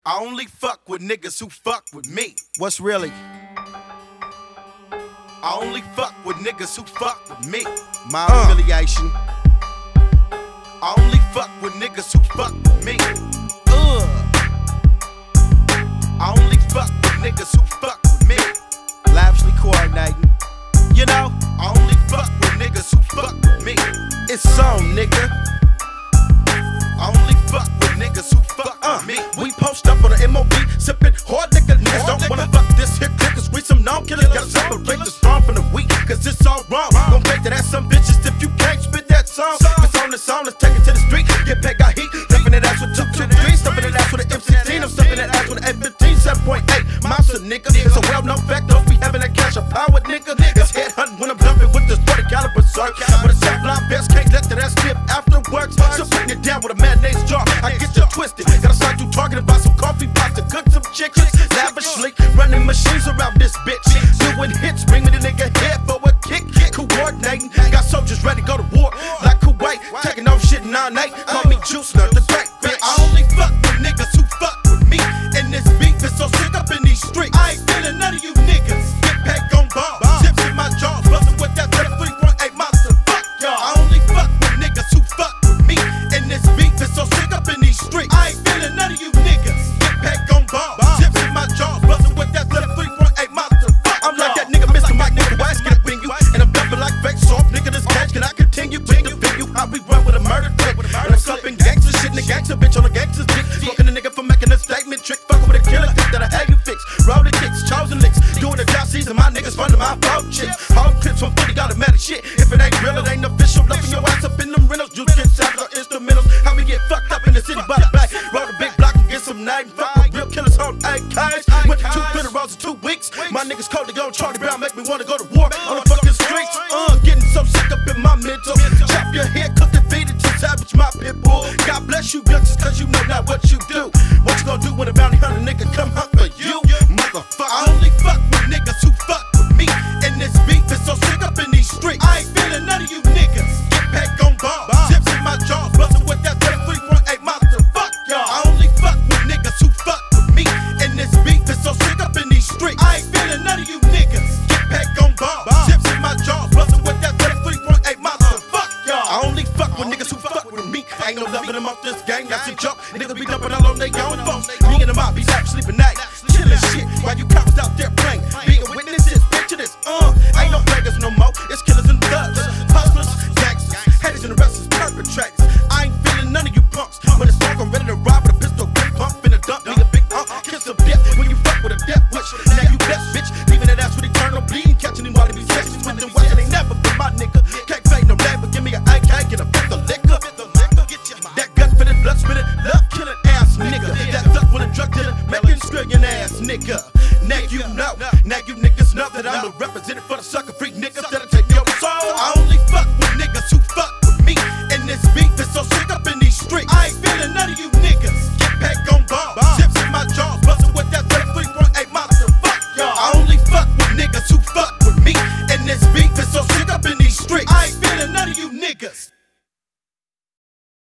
I only fuck with niggas who fuck with me. What's really? I only fuck with niggas who fuck with me. My affiliation. I only fuck with niggas who fuck with me. I only fuck with niggas who fuck with me. Lavishly coordinating. You know, I only fuck with niggas who fuck with me. it's on, nigga. I only fuck with niggas who fuck with me. We post up on the MOB, sippin' hard nigga. Niggas don't wanna fuck this here click, cause we some known killers. Gotta separate the strong from the weak, cause it's all wrong. Don't fake that ass some bitches if you can't spit that song. It's on the song, let's take it to the street. Get paid, got heat. Stuffin' that ass with 223, stuffin' that ass with an M16. I'm stuffin' that ass with an F15, 7.8. Monster nigga, it's a well-known fact. Don't be having that cash or power, nigga. It's headhunting when I'm dumping with this 40 caliber, sir. But a Teflon vest can't let that ass skip afterwards. So putting it down with a mayonnaise jar, I get you twisted. Gotta start you talking about some coffee pots to cook some chickens. Lavishly running machines around this bitch. Doing hits, bring me the nigga head for a kick. Coordinating, got soldiers ready to go to war like Kuwait. Taking off shit in 9-8. Call me Juice Nerd, the great bitch. I only fuck with niggas who fuck with me. And this beef is so sick up in these streets. I ain't feeling none of you niggas. Get back on ball. Tips in my jaws, bustin' with that 3.8 monster. Fuck y'all. I only fuck with niggas who fuck with me. And this beef is so sick up in these streets. I ain't feeling none of you niggas. Get back on ball. Tips in my jaws, bustin' with that 3.8 monster. I'm like that nigga Mr. Mike, nigga, Wise, get up in you. And I'm dumping like fake soft, nigga, this cash. Can I continue with the venue? How we run with a murder trick. And I'm slumping gangster shit in the gangster bitch on a gangster's dick. Smoking a nigga for making a statement trick. Fucking with a killer dick that I had you fix. Rolling kicks, chosen licks. Doing the job season, my niggas funding my phone chicks. Home clips from 40 automatic shit. If it ain't real, it ain't official. Loving your ass up in them rentals. Juice get sounds or instrumentals. How we get fucked up in the city by the back. Roll the big block and get some name. Fuck with real killers on AKs. Went to 2 bitter rolls in 2 weeks. My niggas cold to go. Charlie Brown make me wanna go to war on the fucking streets. Getting so sick up in my mental. Chop your head, cook and feed it to savage my pit bull. God bless you, youngsters, cause you know not what you do. What you gonna do when a bounty hunter nigga come hunt for you? Motherfucker. I only fuck with niggas who fuck with me. And this beef is so sick up in these streets. I ain't feeling none of you niggas. Get back on ball. Tips in my jaws, bustin' with that 3.8 monster. Fuck y'all. I only fuck with niggas who fuck with me. And this beef is so sick up in these streets. I ain't feeling none of you niggas. Get back on ball. Tips in my jaws, bustin' with that 3.8 monster. Fuck y'all. I only fuck with niggas who fuck with me. Ain't no loving them off this gang, that's a joke. Niggas be dumping all on their own folks. Me and them out be out sleeping night. Chillin' shit while you cops out there playing. Being witnesses, picture this, ain't no beggars no more. It's killers and thugs, hustlers, gangsters, haters and the rest is perpetrators. I ain't feeling none of you punks. When it's dark, I'm ready to rob with a pistol, big pump in a dump. Me a big kiss of death when you fuck with a death wish. Now you blessed, bitch, leaving that ass with eternal bleeding. Catching him while he be sexing with them white. Ain't never been my nigga. Can't fake no name, but give me an AK, get a fifth of liquor. That gut for the blood spitting, love killing ass nigga. That duck with a drug dealer, making screw your ass nigga. Now you know, now you niggas know that I'm the representative for the sucker